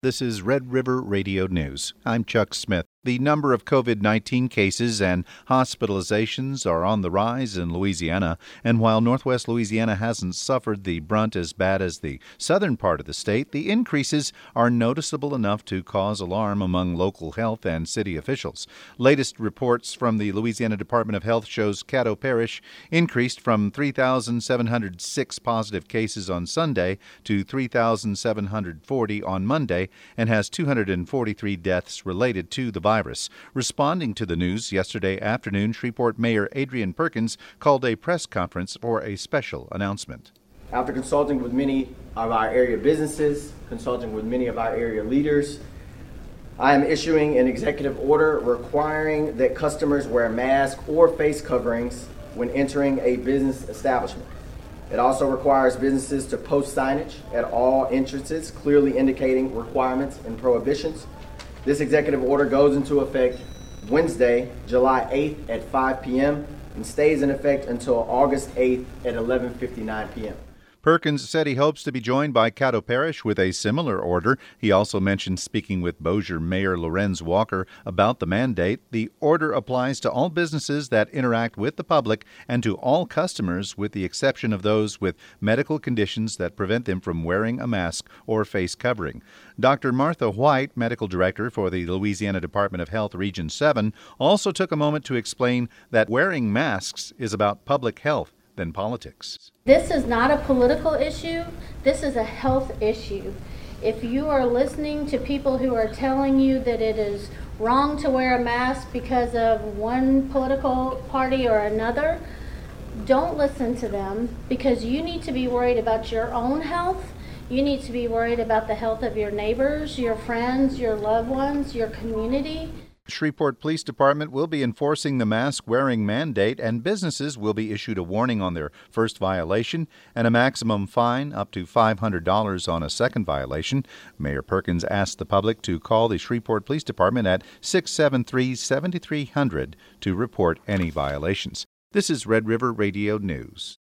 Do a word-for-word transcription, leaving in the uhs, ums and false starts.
This is Red River Radio News. I'm Chuck Smith. The number of COVID nineteen cases and hospitalizations are on the rise in Louisiana, and while Northwest Louisiana hasn't suffered the brunt as bad as the southern part of the state, the increases are noticeable enough to cause alarm among local health and city officials. Latest reports from the Louisiana Department of Health shows Caddo Parish increased from three thousand seven hundred six positive cases on Sunday to three thousand seven hundred forty on Monday and has two hundred forty-three deaths related to the virus. Responding to the news yesterday afternoon, Shreveport Mayor Adrian Perkins called a press conference for a special announcement. After consulting with many of our area businesses, consulting with many of our area leaders, I am issuing an executive order requiring that customers wear masks or face coverings when entering a business establishment. It also requires businesses to post signage at all entrances clearly indicating requirements and prohibitions. This executive order goes into effect Wednesday, July eighth at five p.m. and stays in effect until August eighth at eleven fifty-nine p.m. Perkins said he hopes to be joined by Caddo Parish with a similar order. He also mentioned speaking with Bossier Mayor Lorenz Walker about the mandate. The order applies to all businesses that interact with the public and to all customers with the exception of those with medical conditions that prevent them from wearing a mask or face covering. Doctor Martha White, medical director for the Louisiana Department of Health Region seven, also took a moment to explain that wearing masks is about public health than politics. This is not a political issue. This is a health issue. If you are listening to people who are telling you that it is wrong to wear a mask because of one political party or another, don't listen to them, because you need to be worried about your own health. You need to be worried about the health of your neighbors, your friends, your loved ones, your community. Shreveport Police Department will be enforcing the mask-wearing mandate, and businesses will be issued a warning on their first violation and a maximum fine up to five hundred dollars on a second violation. Mayor Perkins asked the public to call the Shreveport Police Department at six seven three, seven three zero zero to report any violations. This is Red River Radio News.